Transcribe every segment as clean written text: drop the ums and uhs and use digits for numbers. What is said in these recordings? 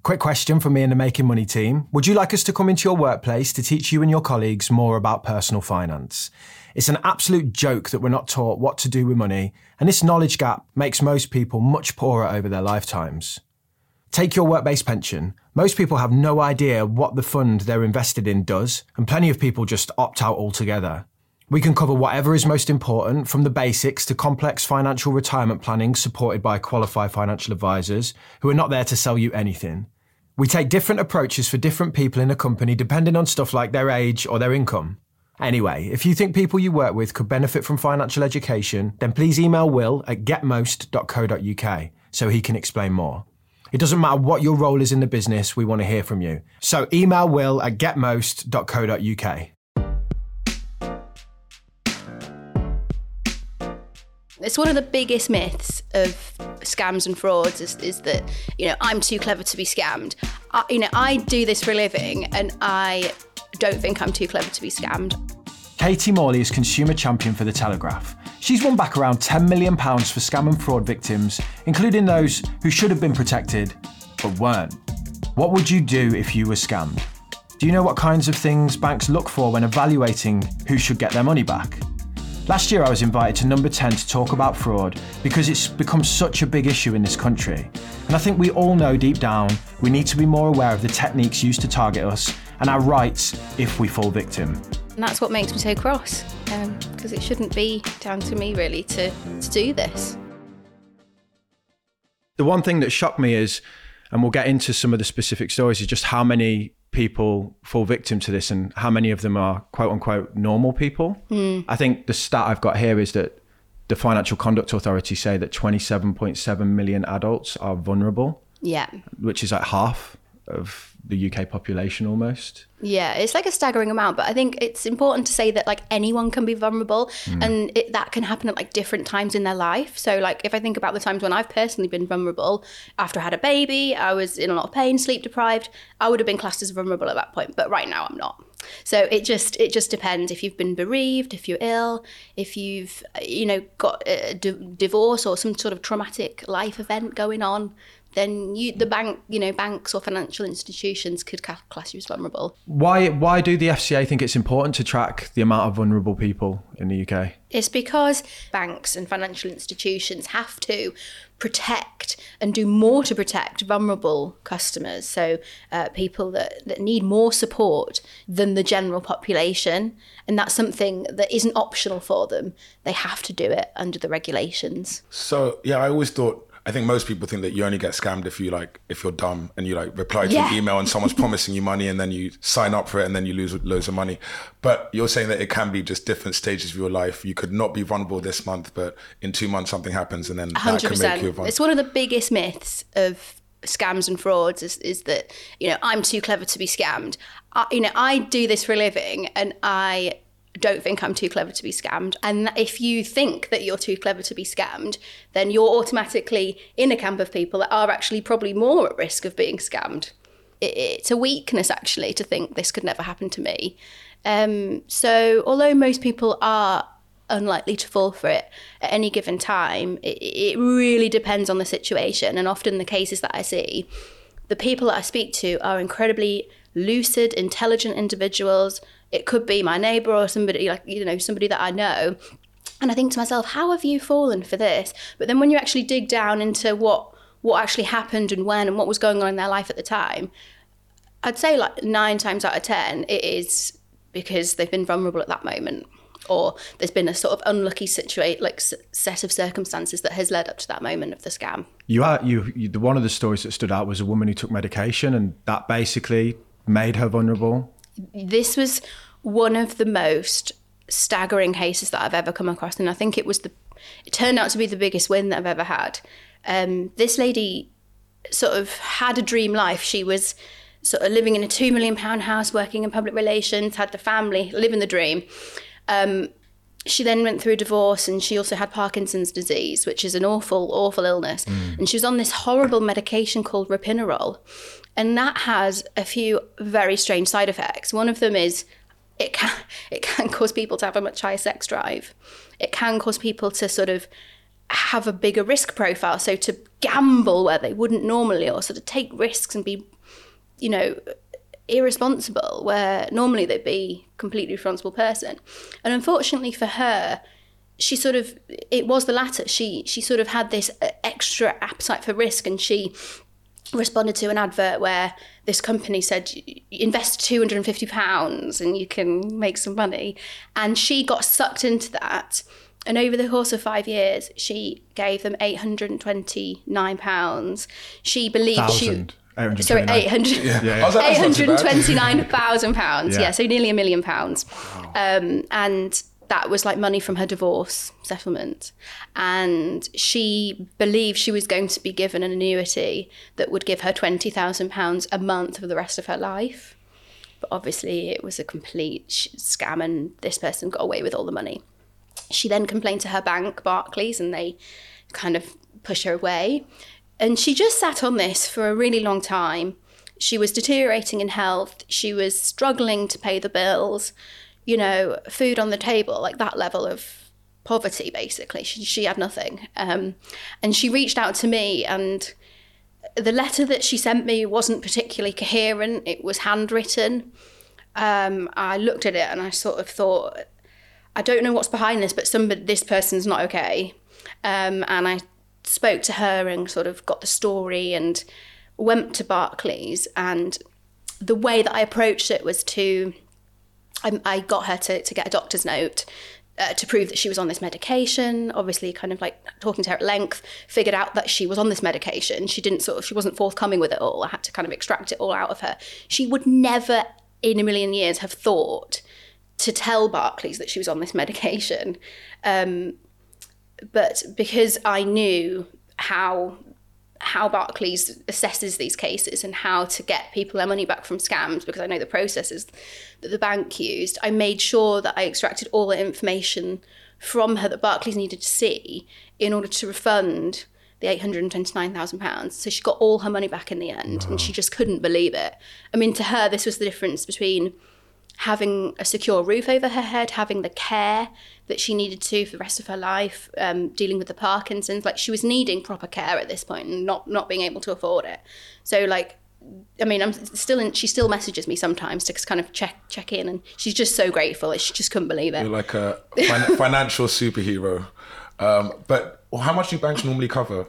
Quick question from me and the Making Money team. Would you like us to come into your workplace to teach you and your colleagues more about personal finance? It's an absolute joke that we're not taught what to do with money, and this knowledge gap makes most people much poorer over their lifetimes. Take your work-based pension. Most people have no idea what the fund they're invested in does, and plenty of people just opt out altogether. We can cover whatever is most important, from the basics to complex financial retirement planning supported by qualified financial advisors who are not there to sell you anything. We take different approaches for different people in a company depending on stuff like their age or their income. Anyway, if you think people you work with could benefit from financial education, then please email Will at getmost.co.uk so he can explain more. It doesn't matter what your role is in the business, we want to hear from you. So email Will at getmost.co.uk. It's one of the biggest myths of scams and frauds is that, I'm too clever to be scammed. I do this for a living and I don't think I'm too clever to be scammed. Katie Morley is consumer champion for The Telegraph. She's won back around £10 million for scam and fraud victims, including those who should have been protected but weren't. What would you do if you were scammed? Do you know what kinds of things banks look for when evaluating who should get their money back? Last year I was invited to Number 10 to talk about fraud because it's become such a big issue in this country. And I think we all know deep down we need to be more aware of the techniques used to target us and our rights if we fall victim. And that's what makes me so cross, because it shouldn't be down to me really to do this. The one thing that shocked me is, and we'll get into some of the specific stories, is just how many people fall victim to this and how many of them are quote unquote normal people. I think the stat I've got here is that the Financial Conduct Authority say that 27.7 million adults are vulnerable. Yeah. Which is like half of the UK population almost. Yeah, it's like a staggering amount, but I think it's important to say that anyone can be vulnerable and that can happen at different times in their life. So if I think about the times when I've personally been vulnerable, after I had a baby, I was in a lot of pain, sleep deprived, I would have been classed as vulnerable at that point, but right now I'm not. So it just depends if you've been bereaved, if you're ill, if you've got a divorce or some sort of traumatic life event going on, then banks or financial institutions could class you as vulnerable. Why do the FCA think it's important to track the amount of vulnerable people in the UK? It's because banks and financial institutions have to protect and do more to protect vulnerable customers. So people that need more support than the general population. And that's something that isn't optional for them. They have to do it under the regulations. So, I think most people think that you only get scammed if you're dumb and you reply to an email and someone's promising you money and then you sign up for it and then you lose loads of money. But you're saying that it can be just different stages of your life. You could not be vulnerable this month, but in 2 months something happens and then 100%. That can make you vulnerable. It's one of the biggest myths of scams and frauds is that, I'm too clever to be scammed. I do this for a living and I don't think I'm too clever to be scammed. And if you think that you're too clever to be scammed, then you're automatically in a camp of people that are actually probably more at risk of being scammed. It's a weakness, actually, to think this could never happen to me. So although most people are unlikely to fall for it at any given time, it really depends on the situation. And often the cases that I see, the people that I speak to are incredibly lucid, intelligent individuals. It could be my neighbour or somebody somebody that I know. And I think to myself, how have you fallen for this? But then when you actually dig down into what actually happened and when and what was going on in their life at the time, I'd say 9 times out of 10, it is because they've been vulnerable at that moment. Or there's been a sort of unlucky set of circumstances that has led up to that moment of the scam. One of the stories that stood out was a woman who took medication and that basically made her vulnerable. This was one of the most staggering cases that I've ever come across, and I think it turned out to be the biggest win that I've ever had. This lady sort of had a dream life. She was sort of living in a £2 million house, working in public relations, had the family, living the dream. She then went through a divorce and she also had Parkinson's disease, which is an awful, awful illness. And she was on this horrible medication called Ropinirole. And that has a few very strange side effects. One of them is it can cause people to have a much higher sex drive. It can cause people to sort of have a bigger risk profile. So to gamble where they wouldn't normally, or sort of take risks and be, you know, irresponsible where normally they'd be a completely responsible person. And unfortunately for her, she sort of, it was the latter. She sort of had this extra appetite for risk, and she responded to an advert where this company said, invest £250 and you can make some money. And she got sucked into that. And over the course of 5 years, she gave them £829. She believed £829,000. £829,000. Yeah, so nearly £1 million. Wow. And that was like money from her divorce settlement. And she believed she was going to be given an annuity that would give her £20,000 a month for the rest of her life. But obviously it was a complete scam, and this person got away with all the money. She then complained to her bank, Barclays, and they kind of pushed her away. And she just sat on this for a really long time. She was deteriorating in health. She was struggling to pay the bills, you know, food on the table, like that level of poverty, basically. She had nothing. And she reached out to me, and the letter that she sent me wasn't particularly coherent. It was handwritten. I looked at it and I sort of thought, I don't know what's behind this, but this person's not okay. And I spoke to her and sort of got the story and went to Barclays. And the way that I approached it was I got her to get a doctor's note to prove that she was on this medication. Obviously, kind of like talking to her at length, figured out that she was on this medication. She wasn't forthcoming with it all. I had to kind of extract it all out of her. She would never in a million years have thought to tell Barclays that she was on this medication. But because I knew how Barclays assesses these cases and how to get people their money back from scams, because I know the processes that the bank used, I made sure that I extracted all the information from her that Barclays needed to see in order to refund the £829,000. So she got all her money back in the end. Wow. And she just couldn't believe it. I mean, to her, this was the difference between having a secure roof over her head, having the care that she needed to for the rest of her life, dealing with the Parkinson's. Like, she was needing proper care at this point and not being able to afford it. So, like, I mean, she still messages me sometimes to kind of check in, and she's just so grateful. She just couldn't believe it. You're like a financial superhero. But how much do banks normally cover?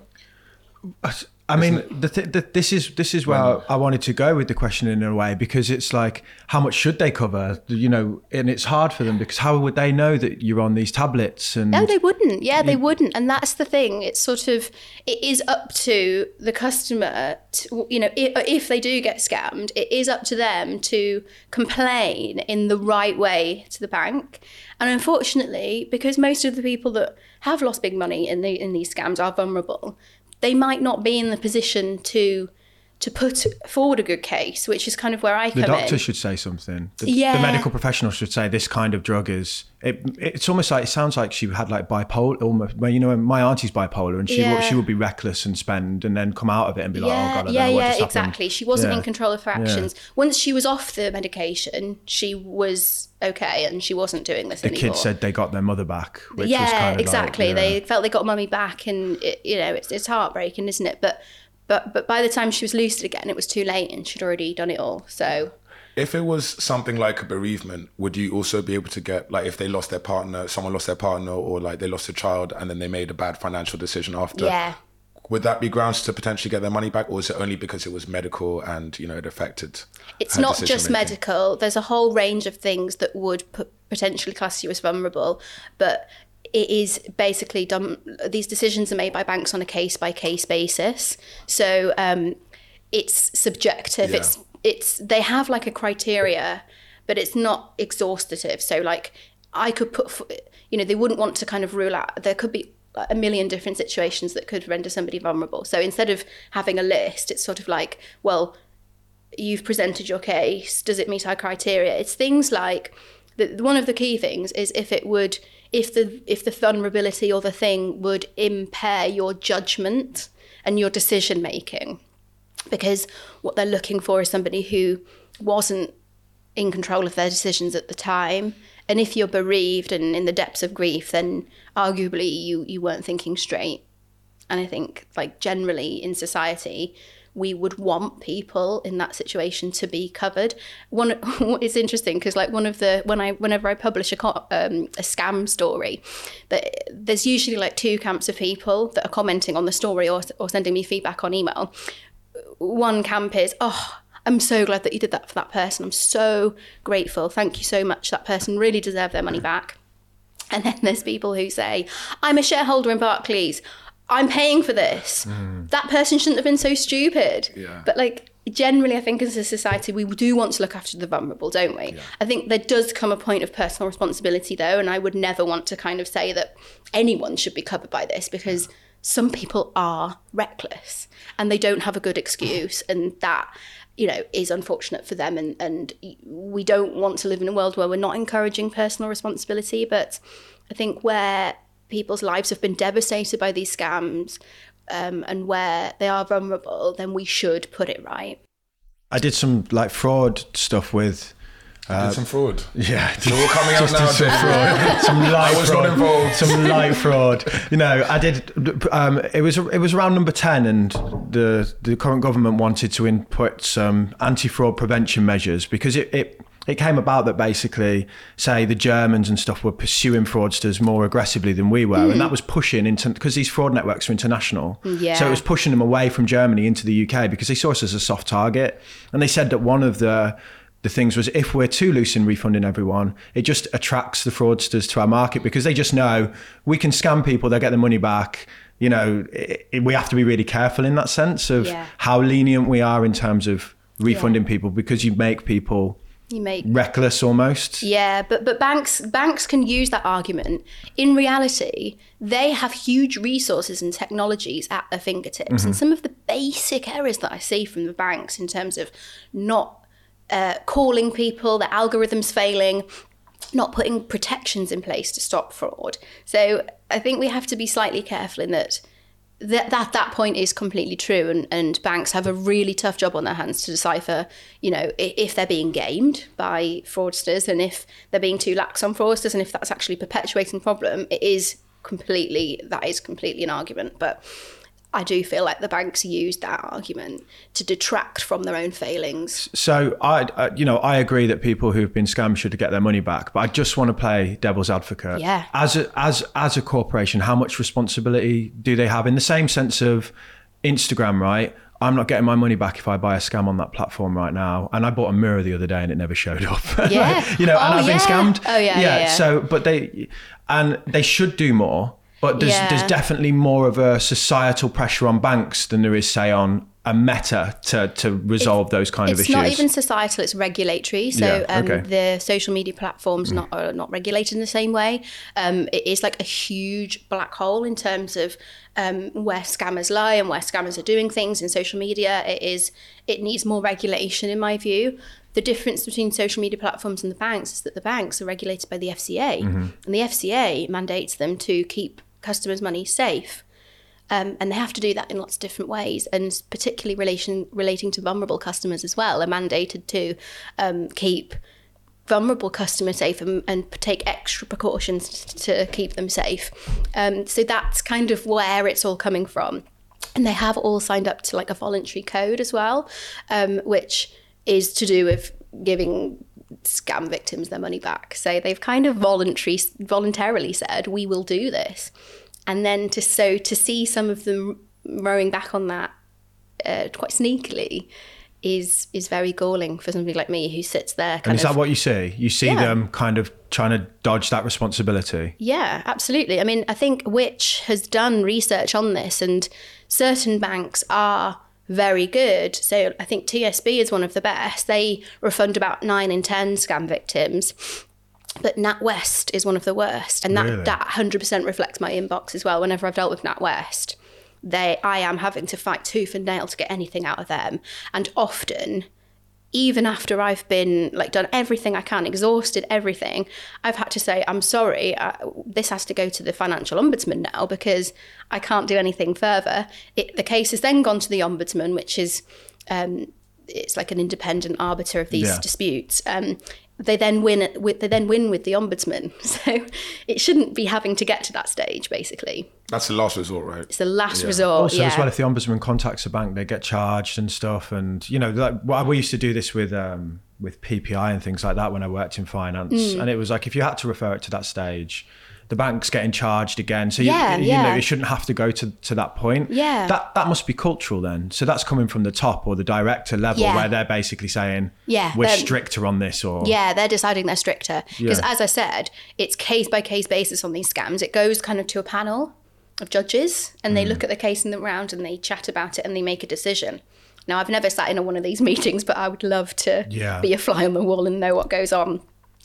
I mean, this is where I wanted to go with the question in a way, because it's like, how much should they cover? You know, and it's hard for them because how would they know that you're on these tablets? And no, they wouldn't. Yeah, they wouldn't. And that's the thing. It's sort of, it is up to the customer to, you know, if they do get scammed, it is up to them to complain in the right way to the bank. And unfortunately, because most of the people that have lost big money in these scams are vulnerable, they might not be in the position to put forward a good case, which is kind of where I come in. The doctor should say something. The medical professional should say this kind of drug is. It's almost like, it sounds like she had like bipolar. Almost, well, you know, my auntie's bipolar, and she would be reckless and spend, and then come out of it and be like, oh God, I don't know what just happened. Exactly. She wasn't in control of her actions. Once she was off the medication, she was okay, and she wasn't doing this anymore. The kids said they got their mother back. Which was kind of exactly. Like, they felt they got mummy back, and it's heartbreaking, isn't it? But by the time she was lucid again, it was too late, and she'd already done it all. So, if it was something like a bereavement, would you also be able to get, like, if they lost their partner, someone lost their partner, or like they lost a child and then they made a bad financial decision after? Yeah. Would that be grounds to potentially get their money back, or is it only because it was medical and, you know, it affected? It's not just medical. There's a whole range of things that would potentially class you as vulnerable, but it is basically done. These decisions are made by banks on a case-by-case basis. So it's subjective. Yeah. It's they have like a criteria, but it's not exhaustive. So like I could they wouldn't want to kind of rule out. There could be a million different situations that could render somebody vulnerable. So instead of having a list, it's sort of like, well, you've presented your case. Does it meet our criteria? It's things like one of the key things is if the vulnerability or the thing would impair your judgment and your decision making, because what they're looking for is somebody who wasn't in control of their decisions at the time And if you're bereaved and in the depths of grief, then arguably you weren't thinking straight. And I think, like, generally in society, we would want people in that situation to be covered. It's interesting because, like, whenever I publish a scam story, that there's usually like two camps of people that are commenting on the story or sending me feedback on email. One camp is, oh, I'm so glad that you did that for that person. I'm so grateful. Thank you so much. That person really deserved their money back. And then there's people who say, I'm a shareholder in Barclays. I'm paying for this. That person shouldn't have been so stupid. Yeah. But, like, generally, I think as a society, we do want to look after the vulnerable, don't we? Yeah. I think there does come a point of personal responsibility, though, and I would never want to kind of say that anyone should be covered by this, because some people are reckless and they don't have a good excuse, and that, you know, is unfortunate for them. And we don't want to live in a world where we're not encouraging personal responsibility, but I think where people's lives have been devastated by these scams, and where they are vulnerable, then we should put it right. I did some like fraud stuff with. Did some fraud. Yeah, they're all coming out now. Some fraud. Some light I was fraud. not involved. Some light fraud. You know, I did. It was around number 10, and the current government wanted to input some anti-fraud prevention measures, because it came about that basically, say, the Germans and stuff were pursuing fraudsters more aggressively than we were. And that was pushing into, because these fraud networks are international. Yeah. So it was pushing them away from Germany into the UK, because they saw us as a soft target. And they said that one of the things was, if we're too loose in refunding everyone, it just attracts the fraudsters to our market, because they just know we can scam people, they'll get their money back. You know, we have to be really careful in that sense of how lenient we are in terms of refunding people, because you make people reckless almost. Yeah, but banks can use that argument. In reality, they have huge resources and technologies at their fingertips. And some of the basic errors that I see from the banks in terms of not calling people, the algorithms failing, not putting protections in place to stop fraud. So I think we have to be slightly careful in that point is completely true, and banks have a really tough job on their hands to decipher, you know, if they're being gamed by fraudsters, and if they're being too lax on fraudsters, and if that's actually perpetuating the problem. That is completely an argument. But I do feel like the banks use that argument to detract from their own failings. So I agree that people who've been scammed should get their money back, but I just want to play devil's advocate. Yeah. As a corporation, how much responsibility do they have, in the same sense of Instagram, right? I'm not getting my money back if I buy a scam on that platform right now. And I bought a mirror the other day and it never showed up. Yeah. You know, and I've been scammed. Oh yeah. So, but they should do more. But there's definitely more of a societal pressure on banks than there is, say, on a Meta to resolve those kind of issues. It's not even societal, it's regulatory. So the social media platforms are not regulated in the same way. It is like a huge black hole in terms of where scammers lie and where scammers are doing things in social media. It needs more regulation, in my view. The difference between social media platforms and the banks is that the banks are regulated by the FCA, and the FCA mandates them to keep customers' money safe. And they have to do that in lots of different ways, and particularly relating to vulnerable customers as well, are mandated to keep vulnerable customers safe and take extra precautions to keep them safe. So that's kind of where it's all coming from. And they have all signed up to like a voluntary code as well, which is to do with giving scam victims their money back. So they've kind of voluntarily said, we will do this. And then to see some of them rowing back on that quite sneakily is very galling for somebody like me who sits there. And is that what you see? You see them kind of trying to dodge that responsibility? Yeah, absolutely. I mean, I think Which has done research on this, and certain banks are very good. So I think TSB is one of the best. They refund about 9 in 10 scam victims. But NatWest is one of the worst. And that 100% reflects my inbox as well. Whenever I've dealt with NatWest, I am having to fight tooth and nail to get anything out of them. And often, even after I've been done everything I can, exhausted everything, I've had to say, I'm sorry, this has to go to the financial ombudsman now because I can't do anything further. The case has then gone to the ombudsman, which is, it's like an independent arbiter of these disputes. they then win with the ombudsman. So it shouldn't be having to get to that stage, basically. That's the last resort, right? It's the last resort. Also, as well, if the ombudsman contacts a bank, they get charged and stuff. And we used to do this with PPI and things like that when I worked in finance. And it was like, if you had to refer it to that stage, the bank's getting charged again. So you know, it shouldn't have to go to that point. Yeah. That must be cultural then. So that's coming from the top or the director level where they're basically saying, we're stricter on this. Or they're deciding they're stricter. Because as I said, it's case by case basis on these scams. It goes kind of to a panel of judges and they look at the case in the round and they chat about it and they make a decision. Now, I've never sat in one of these meetings, but I would love to be a fly on the wall and know what goes on.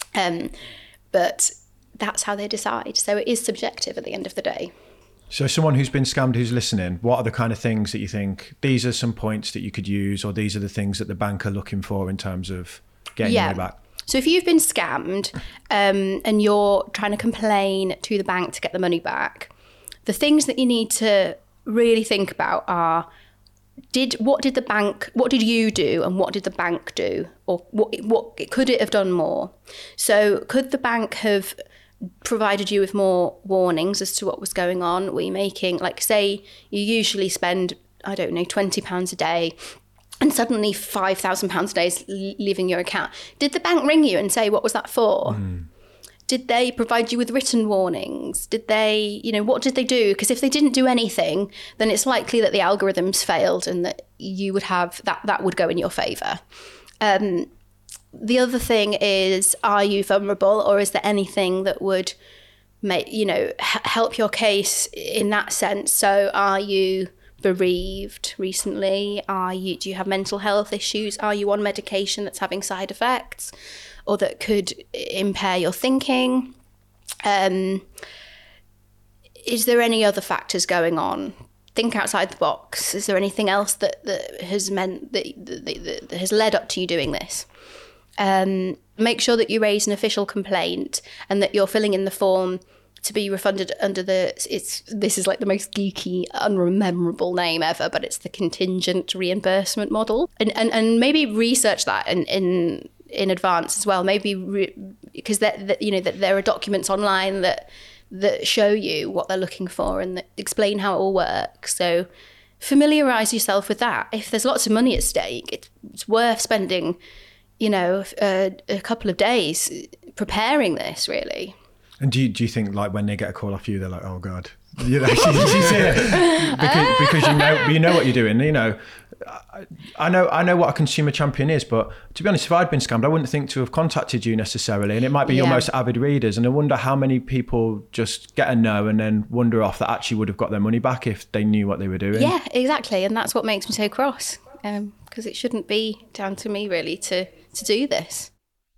But that's how they decide. So it is subjective at the end of the day. So someone who's been scammed, who's listening, what are the kind of things that you think, these are some points that you could use, or these are the things that the bank are looking for in terms of getting your money back? So if you've been scammed and you're trying to complain to the bank to get the money back, the things that you need to really think about are, what did you do and what did the bank do? Or what could it have done more? So could the bank have provided you with more warnings as to what was going on? Were you making, like, say you usually spend, I don't know, £20 a day and suddenly £5,000 a day is leaving your account. Did the bank ring you and say, what was that for? Did they provide you with written warnings? Did they, what did they do? Because if they didn't do anything, then it's likely that the algorithms failed and that you would have, that would go in your favour. The other thing is, are you vulnerable, or is there anything that would make, help your case in that sense? So are you bereaved recently? Do you have mental health issues? Are you on medication that's having side effects or that could impair your thinking? Is there any other factors going on? Think outside the box. Is there anything else that has meant that has led up to you doing this? Make sure that you raise an official complaint and that you're filling in the form to be refunded under this is like the most geeky, unrememberable name ever, but it's the contingent reimbursement model. And maybe research that in advance as well. Maybe because there are documents online that show you what they're looking for and that explain how it all works. So familiarise yourself with that. If there's lots of money at stake, it's worth spending a couple of days preparing this, really. And do you think, like, when they get a call off you, they're like, oh God, you see it because you know what you're doing. I know what a consumer champion is, but to be honest, if I'd been scammed, I wouldn't think to have contacted you necessarily. And it might be your most avid readers. And I wonder how many people just get a no and then wander off that actually would have got their money back if they knew what they were doing. Yeah, exactly. And that's what makes me so cross, because it shouldn't be down to me really to do this.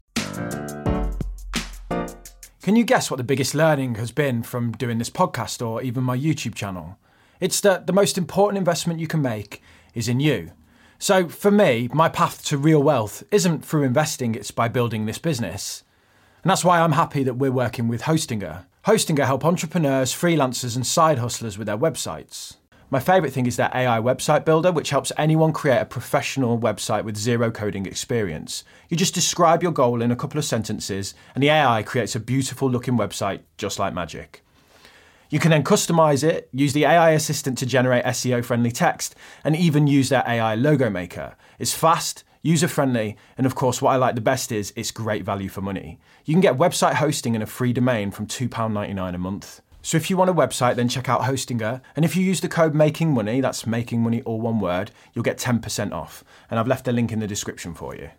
Can you guess what the biggest learning has been from doing this podcast or even my YouTube channel? It's that the most important investment you can make is in you. So for me, my path to real wealth isn't through investing, it's by building this business. And that's why I'm happy that we're working with Hostinger. Hostinger help entrepreneurs, freelancers and side hustlers with their websites. My favourite thing is their AI website builder, which helps anyone create a professional website with zero coding experience. You just describe your goal in a couple of sentences and the AI creates a beautiful looking website just like magic. You can then customise it, use the AI assistant to generate SEO-friendly text, and even use their AI logo maker. It's fast, user-friendly, and of course what I like the best is it's great value for money. You can get website hosting and a free domain from £2.99 a month. So if you want a website, then check out Hostinger. And if you use the code MAKINGMONEY, that's Making Money all one word, you'll get 10% off. And I've left a link in the description for you.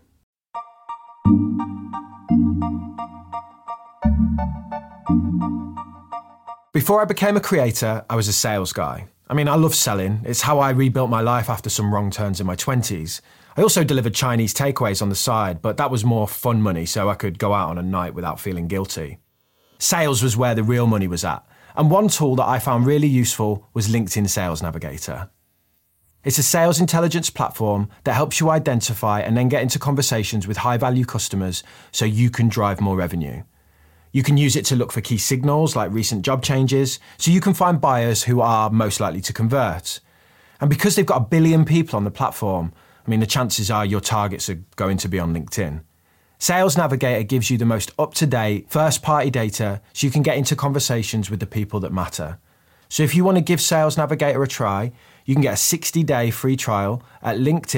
Before I became a creator, I was a sales guy. I mean, I love selling. It's how I rebuilt my life after some wrong turns in my 20s. I also delivered Chinese takeaways on the side, but that was more fun money, so I could go out on a night without feeling guilty. Sales was where the real money was at. And one tool that I found really useful was LinkedIn Sales Navigator. It's a sales intelligence platform that helps you identify and then get into conversations with high-value customers so you can drive more revenue. You can use it to look for key signals like recent job changes, so you can find buyers who are most likely to convert. And because they've got 1 billion people on the platform, I mean, the chances are your targets are going to be on LinkedIn. Sales Navigator gives you the most up-to-date, first-party data so you can get into conversations with the people that matter. So if you want to give Sales Navigator a try, you can get a 60-day free trial at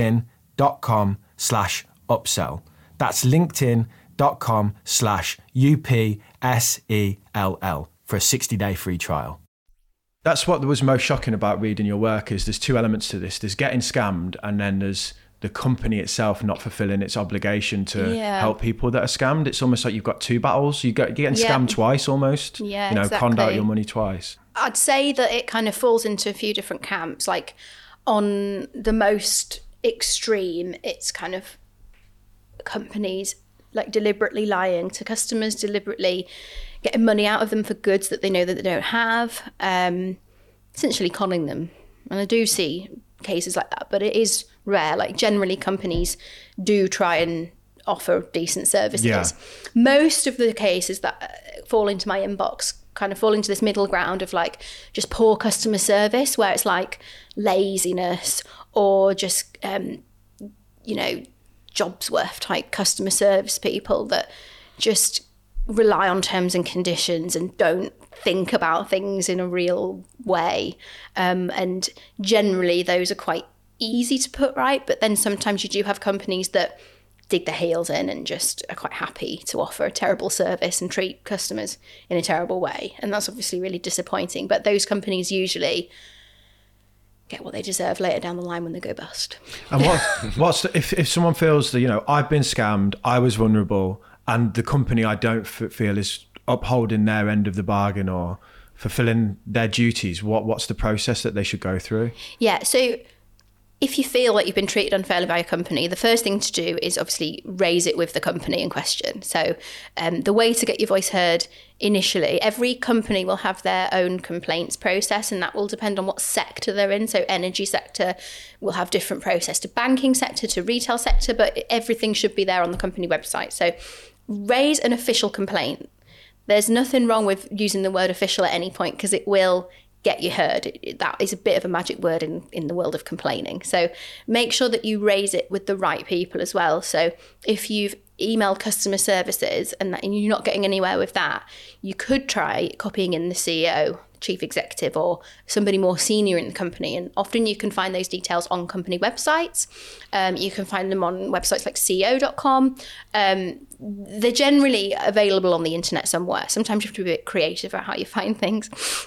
linkedin.com/upsell. That's linkedin.com/UPSELL for a 60-day free trial. That's what was most shocking about reading your work is there's two elements to this. There's getting scammed, and then there's the company itself not fulfilling its obligation to help people that are scammed. It's almost like you've got two battles. You're getting scammed twice almost. Yeah, exactly. Conned out your money twice. I'd say that it kind of falls into a few different camps. Like on the most extreme, it's kind of companies like deliberately lying to customers, deliberately getting money out of them for goods that they know that they don't have, essentially conning them. And I do see cases like that, but it is rare. Like generally companies do try and offer decent services. Yeah. Most of the cases that fall into my inbox kind of fall into this middle ground of like just poor customer service, where it's like laziness or just, jobs worth type customer service people that just rely on terms and conditions and don't think about things in a real way. And generally those are quite easy to put right, but then sometimes you do have companies that dig their heels in and just are quite happy to offer a terrible service and treat customers in a terrible way. And that's obviously really disappointing, but those companies usually get what they deserve later down the line when they go bust. And if someone feels that, I've been scammed, I was vulnerable, and the company I don't feel is upholding their end of the bargain or fulfilling their duties, what's the process that they should go through? Yeah, so if you feel like you've been treated unfairly by a company, the first thing to do is obviously raise it with the company in question. So the way to get your voice heard initially, every company will have their own complaints process, and that will depend on what sector they're in. So energy sector will have different process to banking sector to retail sector, but everything should be there on the company website. So raise an official complaint. There's nothing wrong with using the word official at any point because it will get you heard. That is a bit of a magic word in the world of complaining. So make sure that you raise it with the right people as well. So if you've emailed customer services and you're not getting anywhere with that, you could try copying in the CEO, chief executive, or somebody more senior in the company. And often you can find those details on company websites. You can find them on websites like CEO.com. They're generally available on the internet somewhere. Sometimes you have to be a bit creative about how you find things.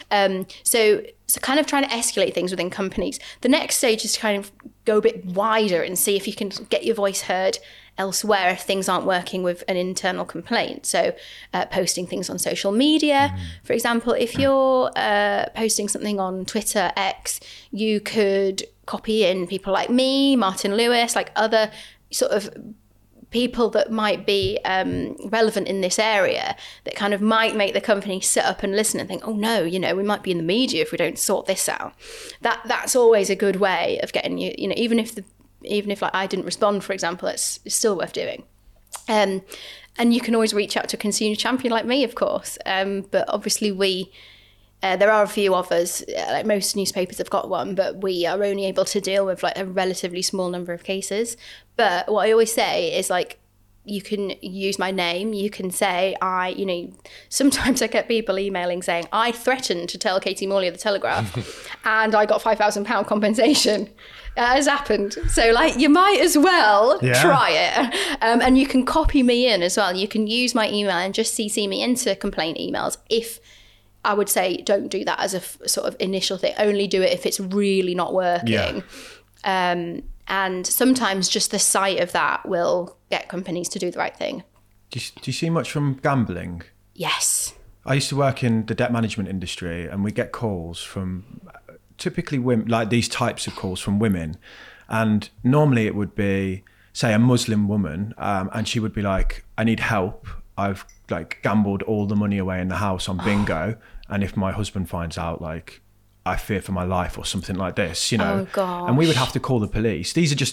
So kind of trying to escalate things within companies. The next stage is to kind of go a bit wider and see if you can get your voice heard elsewhere if things aren't working with an internal complaint. So posting things on social media. For example, if you're posting something on Twitter, X, you could copy in people like me, Martin Lewis, like other sort of people that might be relevant in this area that kind of might make the company sit up and listen and think, oh no, we might be in the media if we don't sort this out. That's always a good way of getting you, even if like I didn't respond, for example, it's still worth doing. And you can always reach out to a consumer champion like me, of course. But obviously there are a few of us, like most newspapers have got one, but we are only able to deal with like a relatively small number of cases. But what I always say is like, you can use my name. You can say, sometimes I get people emailing saying, I threatened to tell Katie Morley of the Telegraph and I got £5,000 compensation. That has happened. So like, you might as well try it. And you can copy me in as well. You can use my email and just CC me into complaint emails. If I would say, don't do that as a sort of initial thing. Only do it if it's really not working. Yeah. And sometimes just the sight of that will get companies to do the right thing. Do you see much from gambling? Yes. I used to work in the debt management industry, and we get calls from typically women, like these types of calls from women. And normally it would be, say, a Muslim woman, and she would be like, I need help. I've like gambled all the money away in the house on bingo. And if my husband finds out, like, I fear for my life or something like this, Oh, gosh. And we would have to call the police. These are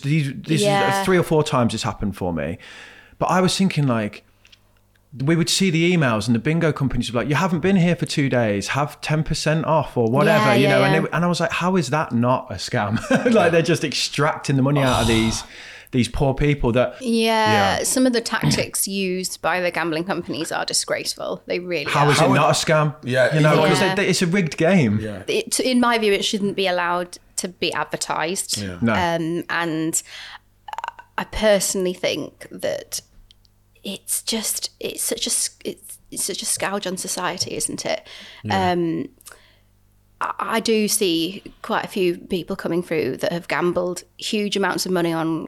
3 or 4 times it's happened for me. But I was thinking, like, we would see the emails and the bingo companies would be like, you haven't been here for 2 days, have 10% off or whatever, And I was like, how is that not a scam? Like, they're just extracting the money out of these these poor people that... Yeah, some of the tactics used by the gambling companies are disgraceful. They really How are. is it not a scam? Yeah, You know, because Yeah. it's a rigged game. Yeah. In my view, it shouldn't be allowed to be advertised. Yeah. No. And I personally think that it's such a scourge on society, isn't it? Yeah. I do see quite a few people coming through that have gambled huge amounts of money on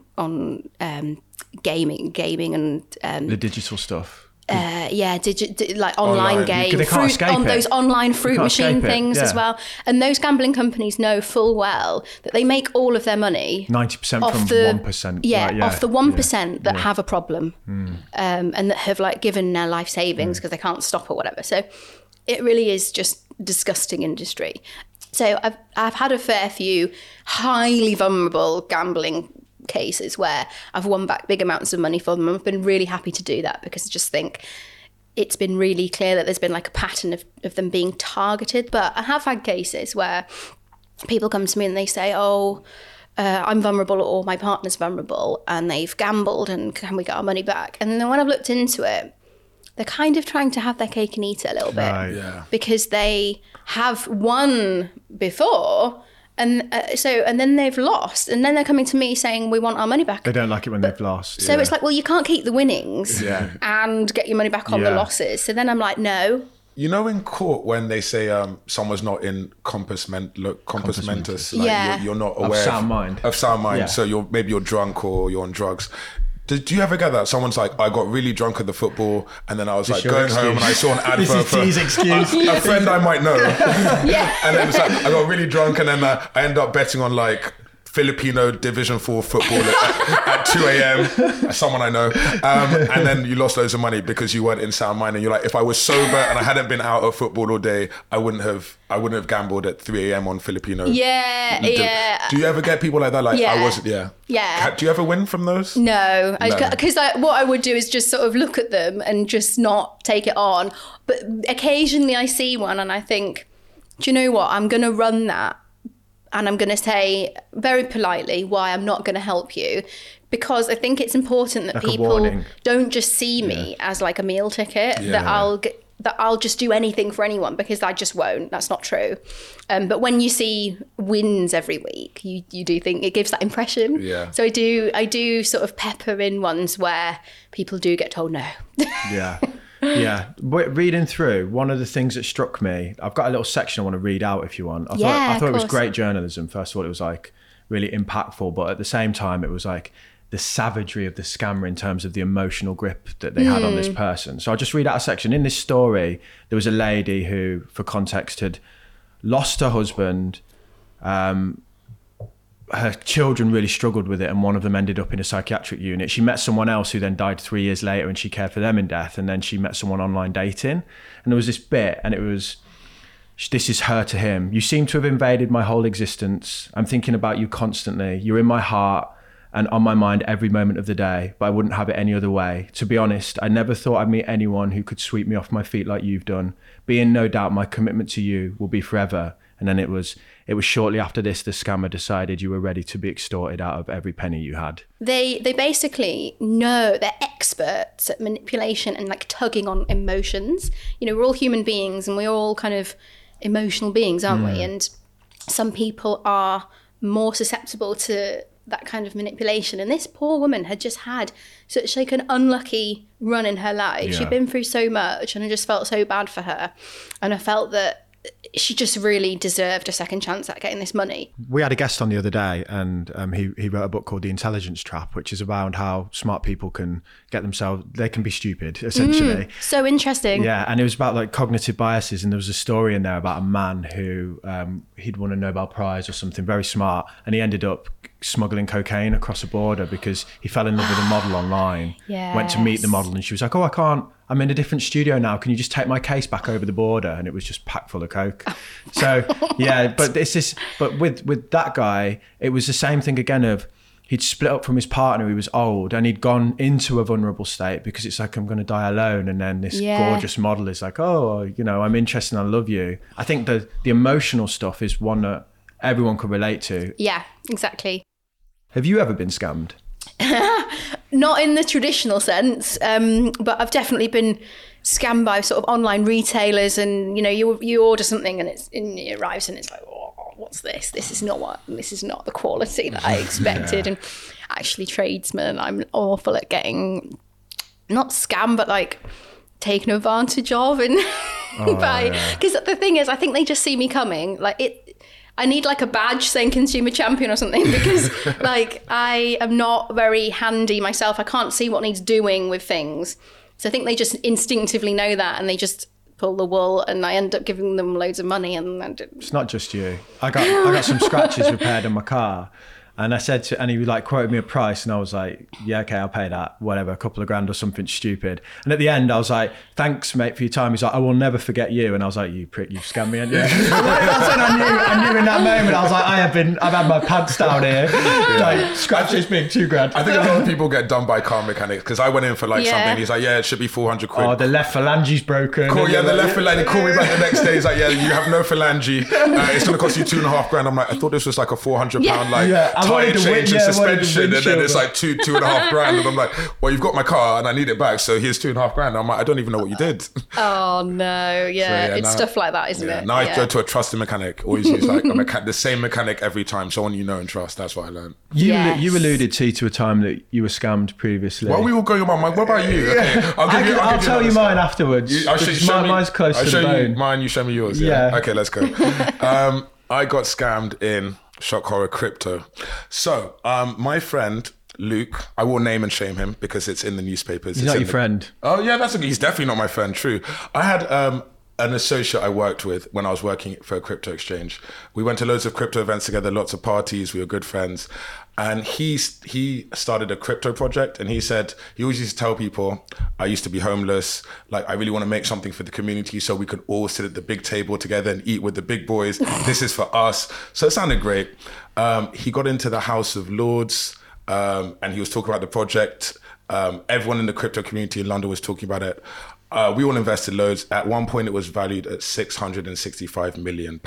gaming and The digital stuff. like online Online. game, They can't escape it. those online fruit can't machine escape it, things as yeah. well. And those gambling companies know full well that they make all of their money 90% off from the 1%. Yeah, Like, off the 1% that have a problem, and that have like given their life savings because they can't stop or whatever. So it really is just disgusting industry. So I've had a fair few highly vulnerable gambling cases where I've won back big amounts of money for them. I've been really happy to do that because I just think it's been really clear that there's been like a pattern of them being targeted. But I have had cases where people come to me and they say, I'm vulnerable or my partner's vulnerable and they've gambled and can we get our money back? And then when I've looked into it, they're kind of trying to have their cake and eat it a little bit. Right. Yeah. Because they have won before and then they've lost and then they're coming to me saying we want our money back. They don't like it when they've lost. So it's like, well, you can't keep the winnings Yeah. and get your money back on the Yeah. losses. So then I'm like, no. You know, in court when they say someone's not in compass mentis, like Yeah. you're not aware sound mind. Of sound mind. Yeah. So you're drunk or you're on drugs. Do you ever get that? Someone's like, I got really drunk at the football, and then I was like your going excuse? home and I saw an This advert is T's excuse. a friend I might know. Yeah. And then it's like, I got really drunk, and then I end up betting on like Filipino Division 4 football at 2 a.m. Someone I know, and then you lost loads of money because you weren't in sound mind. And you're like, if I was sober and I hadn't been out of football all day, I wouldn't have gambled at 3 a.m. on Filipino. Yeah. Do you ever get people like that? Like, Yeah. I wasn't. Yeah. Yeah. Do you ever win from those? No, No. because what I would do is just sort of look at them and just not take it on. But occasionally I see one and I think, do you know what? I'm going to run that and I'm going to say very politely why I'm not going to help you. Because I think it's important that Like a people warning. don't just see me as like a meal ticket, Yeah. that I'll just do anything for anyone, because I just won't. That's not true. But when you see wins every week, you do think it gives that impression. Yeah. So I do sort of pepper in ones where people do get told no. Yeah. Yeah. Reading through, one of the things that struck me, I've got a little section I want to read out if you want. I Yeah, thought it was of course. great journalism. First of all, it was like really impactful, but at the same time, it was like the savagery of the scammer in terms of the emotional grip that they had on this person. So I'll just read out a section. In this story, there was a lady who, for context, had lost her husband. Her children really struggled with it, and one of them ended up in a psychiatric unit. She met someone else who then died 3 years later, and she cared for them in death. And then she met someone online dating, and there was this bit, and it was, this is her to him. You seem to have invaded my whole existence. I'm thinking about you constantly. You're in my heart and on my mind every moment of the day, but I wouldn't have it any other way. To be honest, I never thought I'd meet anyone who could sweep me off my feet like you've done. Be in no doubt my commitment to you will be forever. And then it was shortly after this, the scammer decided you were ready to be extorted out of every penny you had. They basically know, they're experts at manipulation and like tugging on emotions. You know, we're all human beings and we're all kind of emotional beings, aren't we? And some people are more susceptible to that kind of manipulation. And this poor woman had just had such like an unlucky run in her life. Yeah. She'd been through so much, and I just felt so bad for her. And I felt that she just really deserved a second chance at getting this money. We had a guest on the other day, and he wrote a book called The Intelligence Trap, which is around how smart people can get themselves, they can be stupid, essentially. So interesting. Yeah, and it was about like cognitive biases, and there was a story in there about a man who he'd won a Nobel Prize or something, very smart, and he ended up smuggling cocaine across a border because he fell in love with a model online. Went to meet the model, and she was like, I'm in a different studio now. Can you just take my case back over the border? And it was just packed full of coke. So yeah, but with that guy, it was the same thing again of he'd split up from his partner. He was old and he'd gone into a vulnerable state because it's like, I'm going to die alone. And then this gorgeous model is like, I'm interested and I love you. I think the emotional stuff is one that everyone could relate to. Yeah, exactly. Have you ever been scammed? Not in the traditional sense, but I've definitely been scammed by sort of online retailers, and you order something and it arrives and it's like, oh, what's this? This is not the quality that I expected. And actually, tradesmen, I'm awful at getting not scammed, but like taken advantage of, and because the thing is, I think they just see me coming. Like I need like a badge saying consumer champion or something, because like I am not very handy myself. I can't see what needs doing with things. So I think they just instinctively know that, and they just pull the wool, and I end up giving them loads of money. And it's not just you. I got some scratches repaired on my car, and I said and he like quoted me a price, and I was like, yeah, okay, I'll pay that, whatever, a couple of grand or something stupid. And at the end, I was like, thanks, mate, for your time. He's like, I will never forget you. And I was like, you prick, you've scammed me, haven't you? I knew in that moment, I was like, I've had my pants down here, like scratches being £2,000. I think a lot of people get done by car mechanics, because I went in for like something. He's like, yeah, it should be 400 quid. Oh, the left phalange's broken. Cool, yeah, the left phalange. He called me back the next day. He's like, yeah, you have no phalange. It's going to cost you £2,500. I'm like, I thought this was like a £400 tyre change and suspension, and then it's like £2,500. And I'm like, well, you've got my car and I need it back, so here's £2,500. I'm like, I don't even know what you did. Oh no, it's stuff like that, isn't it? Now I go to a trusted mechanic. Always use like the same mechanic every time, someone you know and trust. That's what I learned. You alluded to a time that you were scammed previously. What we were going about? What about you? Okay, I'll tell you mine afterwards. Mine's close to the bone. Mine, you show me yours. Yeah. Okay, let's go. I got scammed in shock horror crypto. So my friend Luke, I will name and shame him because it's in the newspapers. He's not your friend. Oh yeah, he's definitely not my friend. True. I had an associate I worked with when I was working for a crypto exchange. We went to loads of crypto events together, lots of parties. We were good friends. And he started a crypto project, and he said, he always used to tell people, I used to be homeless. Like, I really want to make something for the community so we could all sit at the big table together and eat with the big boys. This is for us. So it sounded great. He got into the House of Lords, and he was talking about the project. Everyone in the crypto community in London was talking about it. We all invested loads. At one point, it was valued at £665 million.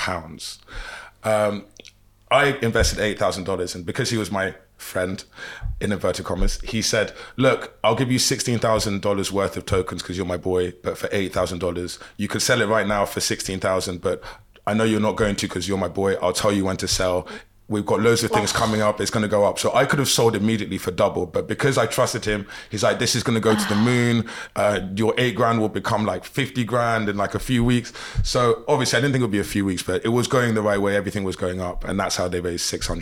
I invested $8,000, and because he was my friend, in inverted commas, he said, look, I'll give you $16,000 worth of tokens because you're my boy, but for $8,000. You could sell it right now for $16,000, but I know you're not going to because you're my boy. I'll tell you when to sell. We've got loads of things coming up. It's going to go up. So I could have sold immediately for double, but because I trusted him, he's like, this is going to go to the moon. Your $8,000 will become like $50,000 in like a few weeks. So obviously I didn't think it would be a few weeks, but it was going the right way. Everything was going up. And that's how they raised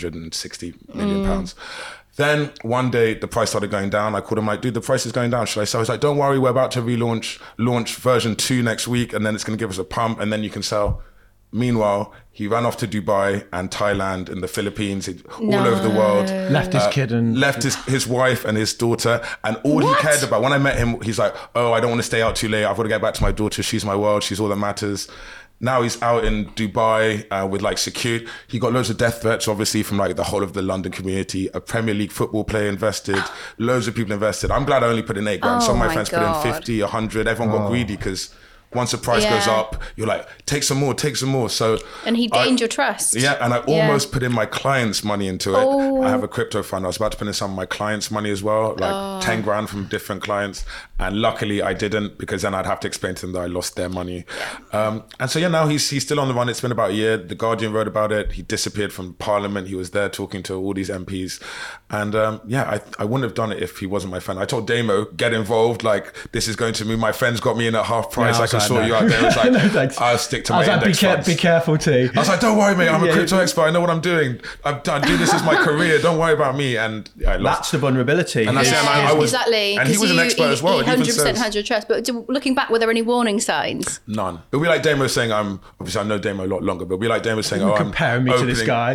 £660 million. Then one day the price started going down. I called him like, dude, the price is going down. Should I sell? He's like, don't worry. We're about to launch version 2 next week. And then it's going to give us a pump and then you can sell. Meanwhile, he ran off to Dubai and Thailand and the Philippines, all over the world. Left his kid and... Left his wife and his daughter. And all he cared about, when I met him, he's like, oh, I don't want to stay out too late. I've got to get back to my daughter. She's my world. She's all that matters. Now he's out in Dubai with like security. He got loads of death threats, obviously, from like the whole of the London community. A Premier League football player invested. Loads of people invested. I'm glad I only put in $8,000. Some of my friends put in 50, 100. Everyone got greedy because... Once the price goes up, you're like, take some more. So, and he gained your trust. Yeah, and I almost put in my clients' money into it. I have a crypto fund. I was about to put in some of my clients' money as well, like 10 grand from different clients. And luckily I didn't, because then I'd have to explain to them that I lost their money. And so now he's still on the run. It's been about a year. The Guardian wrote about it. He disappeared from Parliament. He was there talking to all these MPs. And I wouldn't have done it if he wasn't my friend. I told Damo, get involved. Like, this is going to me. My friends got me in at half price. I can sort you out there. It's like, no, I'll stick to my index funds. Be careful too. I was like, don't worry, mate. I'm a crypto expert. I know what I'm doing. I do this as my career. Don't worry about me. And I lost. That's the vulnerability. And that's I was, exactly. And he was an expert as well. He 100% had your trust. But looking back, were there any warning signs? None. It'll be like Damo saying, obviously I know Damo a lot longer, but it'll be like Damo saying, comparing me to this guy.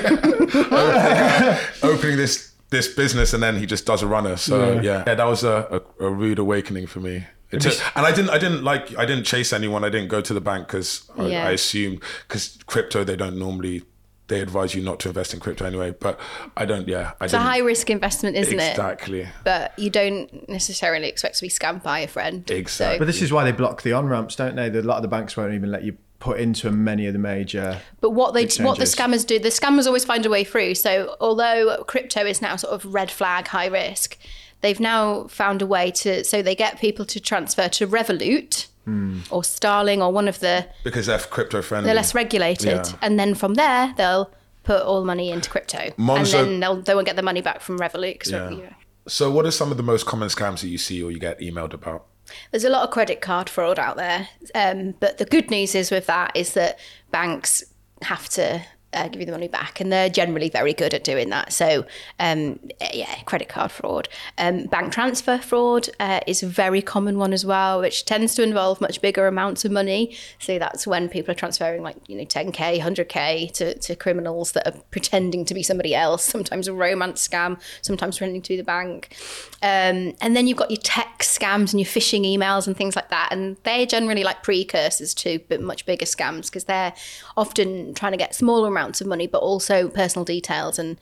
opening this business, and then he just does a runner. So yeah that was a rude awakening for me. And I didn't chase anyone. I didn't go to the bank because I assumed, because crypto, they advise you not to invest in crypto anyway, but it's a high risk investment, isn't it? Exactly. But you don't necessarily expect to be scammed by a friend. Exactly. But this is why they block the on-ramps, don't they? A lot of the banks won't even let you put into many of the major But what the exchanges. scammers do, the scammers always find a way through. So although crypto is now sort of red flag, high risk, they've now found a way so they get people to transfer to Revolut or Starling or one of because they're crypto friendly. they're less regulated. Yeah. And then from there, they'll put all the money into crypto. Monzo- and then they won't get the money back from Revolut. 'Cause So what are some of the most common scams that you see or you get emailed about? There's a lot of credit card fraud out there. But the good news is with that is that banks have to give you the money back, and they're generally very good at doing that. So credit card fraud. Bank transfer fraud is a very common one as well, which tends to involve much bigger amounts of money. So that's when people are transferring 10k, 100k to criminals that are pretending to be somebody else, sometimes a romance scam, sometimes pretending to be the bank. And then you've got your text scams and your phishing emails and things like that, and they're generally like precursors to much bigger scams, because they're often trying to get smaller amounts of money, but also personal details and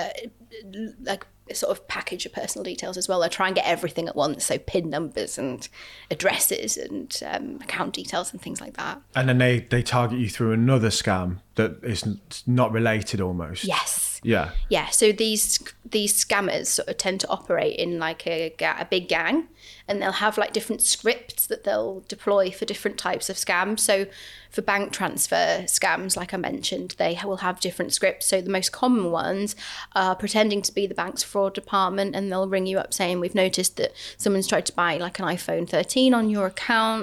sort of package of personal details as well. They try and get everything at once, so PIN numbers and addresses and account details and things like that. And then they target you through another scam that is not related almost. Yes. Yeah. Yeah. So these scammers sort of tend to operate in like a big gang, and they'll have like different scripts that they'll deploy for different types of scams. So for bank transfer scams, like I mentioned, they will have different scripts. So the most common ones are pretending to be the bank's fraud department, and they'll ring you up saying, we've noticed that someone's tried to buy like an iPhone 13 on your account,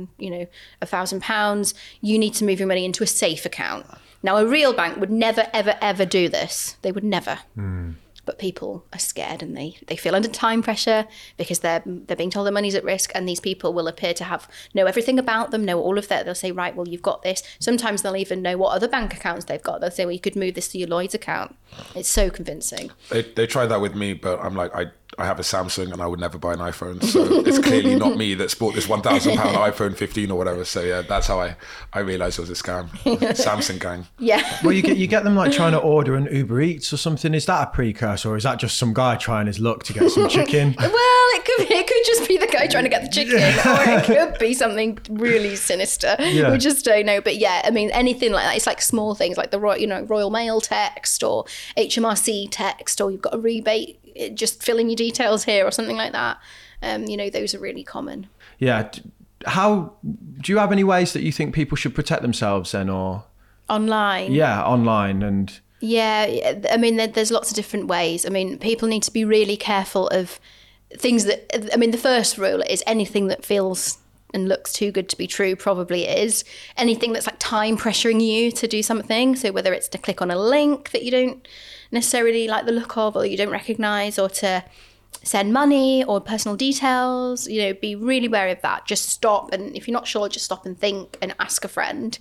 £1,000. You need to move your money into a safe account. Now, a real bank would never, ever, ever do this. They would never. But people are scared, and they feel under time pressure because they're being told their money's at risk, and these people will appear to know everything about them, know all of that. They'll say, right, well, you've got this. Sometimes they'll even know what other bank accounts they've got. They'll say, well, you could move this to your Lloyds account. It's so convincing. They tried that with me, but I'm like, I have a Samsung and I would never buy an iPhone. So it's clearly not me that's bought this £1,000 iPhone 15 or whatever. So yeah, that's how I realised it was a scam. Samsung gang. Yeah. Well, you get them like trying to order an Uber Eats or something. Is that a precursor, or is that just some guy trying his luck to get some chicken? Well, it could just be the guy trying to get the chicken, or it could be something really sinister. Yeah. We just don't know. But yeah, I mean, anything like that. It's like small things like the Royal Mail text or HMRC text, or you've got a rebate, just fill in your details here or something like that. Those are really common. Yeah. How do you have any ways that you think people should protect themselves then, or Online? Yeah, online and. Yeah, I mean, there's lots of different ways. I mean, people need to be really careful of things that, I mean, the first rule is anything that feels and looks too good to be true probably is. Anything that's like time pressuring you to do something. So whether it's to click on a link that you don't necessarily like the look of, or you don't recognize, or to send money or personal details, be really wary of that. Just stop. And if you're not sure, just stop and think and ask a friend.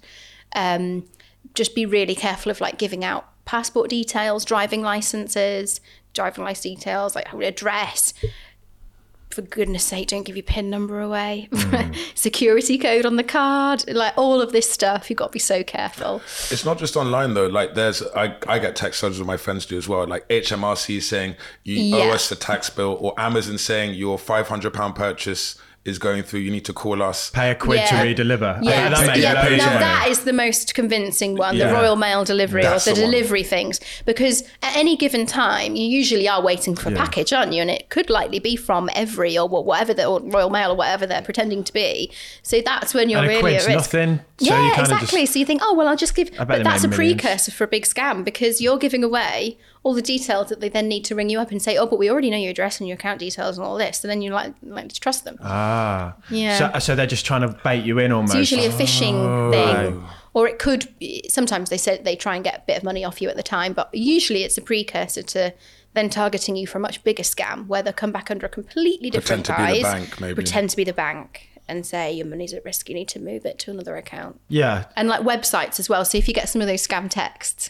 Just be really careful of like giving out passport details, driving license details, like address. For goodness sake, don't give your PIN number away. Security code on the card, like all of this stuff. You've got to be so careful. It's not just online though. Like I get text messages of my friends do as well. Like HMRC saying you owe us a tax bill, or Amazon saying your £500 purchase is going through, you need to call us. Pay a quid to redeliver. Yeah, Now that is the most convincing one, Yeah. the Royal Mail delivery, That's or the the one. delivery things. Because at any given time, you usually are waiting for a package, aren't you? And it could likely be from Every or whatever, or Royal Mail or whatever they're pretending to be. So that's when you're and a really quid's at risk. nothing. So you Yeah, kind exactly. So you think, oh, well, I'll just give... bet But they that's a made millions. precursor for a big scam, because you're giving away all the details that they then need to ring you up and say, oh, but we already know your address and your account details and all this. And then you're like to trust them. Yeah. So they're just trying to bait you in almost. It's usually a phishing thing. Or it could be, sometimes they say they try and get a bit of money off you at the time, but usually it's a precursor to then targeting you for a much bigger scam, where they'll come back under a completely different Pretend to be the guise. bank, maybe. Pretend to be the bank and say your money's at risk, you need to move it to another account. Yeah. And like websites as well. So if you get some of those scam texts,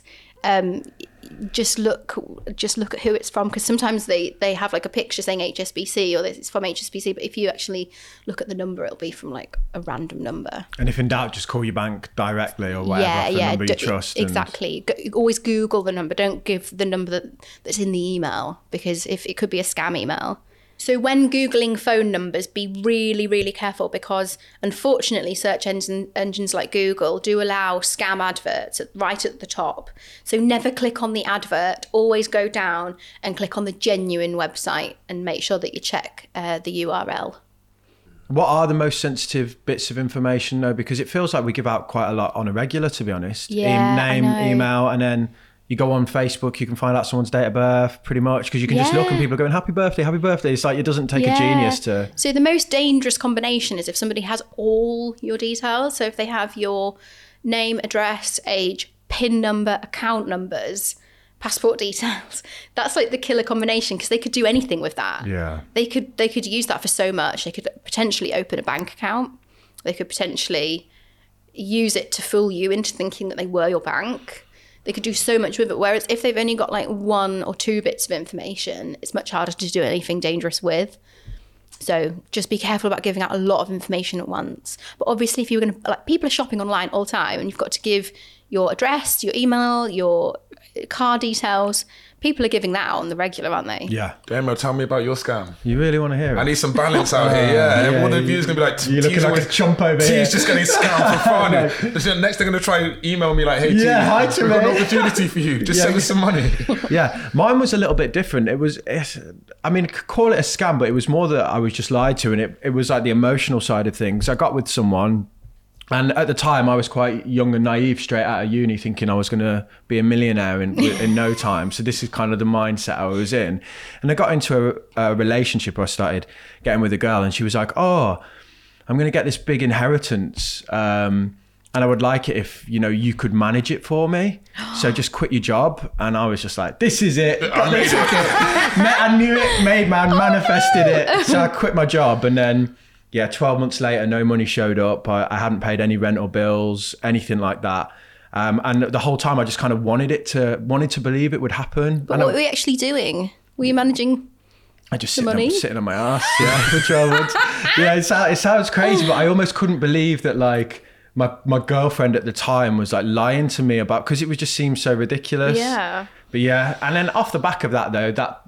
just look at who it's from, because sometimes they have like a picture saying HSBC or it's from HSBC, but if you actually look at the number, it'll be from like a random number. And if in doubt, just call your bank directly or whatever, off the number you trust. Exactly. Always Google the number. Don't give the number that's in the email, because if it could be a scam email, So when Googling phone numbers, be really, really careful, because unfortunately search engines like Google do allow scam adverts right at the top. So never click on the advert, always go down and click on the genuine website and make sure that you check the URL. What are the most sensitive bits of information though? Because it feels like we give out quite a lot on a regular, to be honest. Yeah, Name, email, and then you go on Facebook, you can find out someone's date of birth pretty much, because you can just look and people are going, happy birthday, happy birthday. It's like, it doesn't take a genius to... So the most dangerous combination is if somebody has all your details. So if they have your name, address, age, PIN number, account numbers, passport details, that's like the killer combination, because they could do anything with that. Yeah. They could use that for so much. They could potentially open a bank account. They could potentially use it to fool you into thinking that they were your bank. They could do so much with it. Whereas if they've only got like 1 or 2 bits of information, it's much harder to do anything dangerous with. So just be careful about giving out a lot of information at once. But obviously, if you're going to, like, people are shopping online all the time, and you've got to give your address, your email, your car details. People are giving that out on the regular, aren't they? Yeah. Damo, tell me about your scam. You really want to hear it? I need some balance out here. Yeah. Everyone in the view's going to be like, you're looking like a chump over here. T's just getting scammed for fun. Next, they're going to try and email me like, hey, T, hi, we've got an opportunity for you. Just send us some money. Yeah. Mine was a little bit different. I mean, call it a scam, but it was more that I was just lied to. And it was like the emotional side of things. I got with someone, and at the time I was quite young and naive, straight out of uni, thinking I was going to be a millionaire in no time. So this is kind of the mindset I was in. And I got into a relationship where I started getting with a girl, and she was like, oh, I'm going to get this big inheritance. And I would like it if, you could manage it for me. So just quit your job. And I was just like, this is it. I knew it, manifested it. So I quit my job, and then 12 months later, no money showed up. I hadn't paid any rental bills, anything like that. And the whole time I just kind of wanted to believe it would happen. But what were you actually doing? Were you managing I just sitting on my ass, for 12 months. Yeah, it sounds crazy, but I almost couldn't believe that, like, my girlfriend at the time was like lying to me about, because it would just seem so ridiculous. Yeah. But yeah, and then off the back of that though,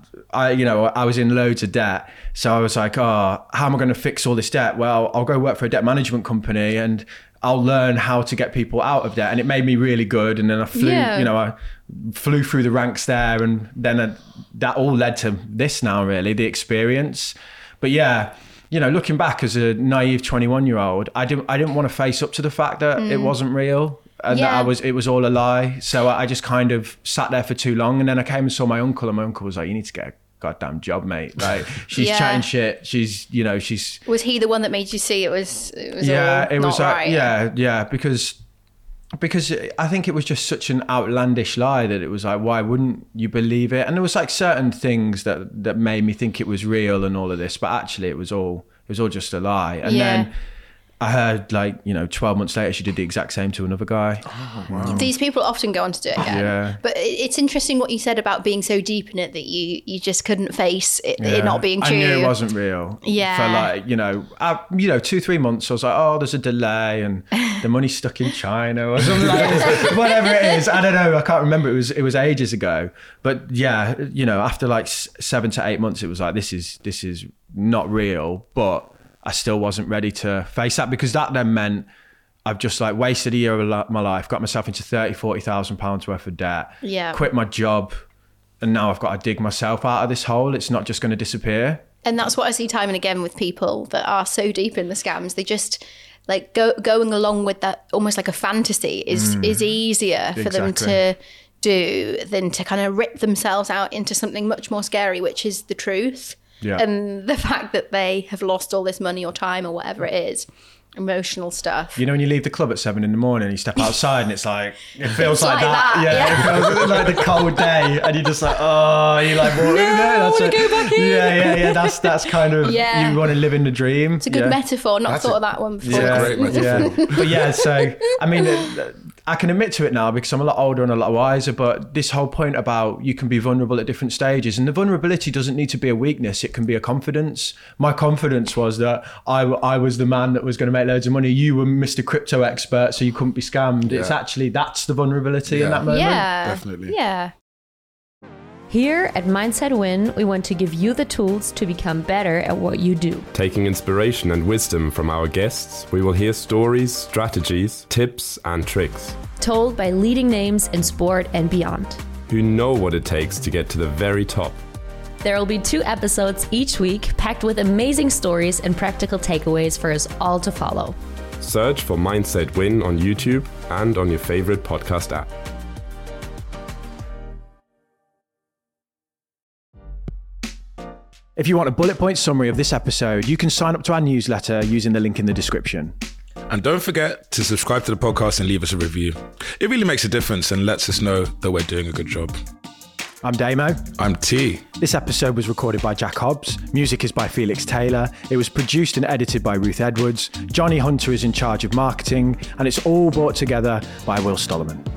I was in loads of debt. So I was like, how am I going to fix all this debt? Well, I'll go work for a debt management company and I'll learn how to get people out of debt. And it made me really good. And then I flew, I flew through the ranks there. And then that all led to this now, really, the experience. But yeah, looking back as a naive 21-year-old, I didn't want to face up to the fact that it wasn't real. And that it was all a lie. So I just kind of sat there for too long. And then I came and saw my uncle, and my uncle was like, you need to get a goddamn job, mate. Like, she's chatting shit. She's. Was he the one that made you see it was yeah, all it was not like, right? Yeah, because I think it was just such an outlandish lie that it was like, why wouldn't you believe it? And there was like certain things that made me think it was real and all of this, but actually it was all just a lie. And then I heard 12 months later, she did the exact same to another guy. Oh, wow. These people often go on to do it again. Yeah. But it's interesting what you said about being so deep in it that you just couldn't face it not being true. I knew it wasn't real. Yeah. For 2-3 months, I was like, oh, there's a delay and the money's stuck in China or something like this. Whatever it is. I don't know. I can't remember. It was ages ago. But yeah, after 7 to 8 months, it was like, this is not real. But I still wasn't ready to face that, because that then meant I've just wasted a year of my life, got myself into £30,000-40,000 worth of debt, quit my job, and now I've got to dig myself out of this hole. It's not just going to disappear. And that's what I see time and again with people that are so deep in the scams. They just going along with that, almost like a fantasy is easier for them to do than to kind of rip themselves out into something much more scary, which is the truth. Yeah. And the fact that they have lost all this money or time or whatever it is, emotional stuff. When you leave the club at 7 a.m, you step outside and it's like, it feels like that. Yeah. It feels like the cold day, and you're just like, you're like, well, I want to go back in. Yeah. That's kind of, you want to live in the dream. It's a good metaphor. Not thought of that one before. Yeah, great metaphor. But so, I mean, I can admit to it now because I'm a lot older and a lot wiser, but this whole point about you can be vulnerable at different stages, and the vulnerability doesn't need to be a weakness. It can be a confidence. My confidence was that I was the man that was going to make loads of money. You were Mr. Crypto expert, so you couldn't be scammed. Yeah. It's actually, that's the vulnerability in that moment. Yeah, definitely. Yeah. Here at Mindset Win, we want to give you the tools to become better at what you do. Taking inspiration and wisdom from our guests, we will hear stories, strategies, tips, and tricks. Told by leading names in sport and beyond. Who know what it takes to get to the very top. There will be 2 episodes each week, packed with amazing stories and practical takeaways for us all to follow. Search for Mindset Win on YouTube and on your favorite podcast app. If you want a bullet point summary of this episode, you can sign up to our newsletter using the link in the description. And don't forget to subscribe to the podcast and leave us a review. It really makes a difference and lets us know that we're doing a good job. I'm Damo. I'm T. This episode was recorded by Jack Hobbs. Music is by Felix Taylor. It was produced and edited by Ruth Edwards. Johnny Hunter is in charge of marketing, and it's all brought together by Will Stollerman.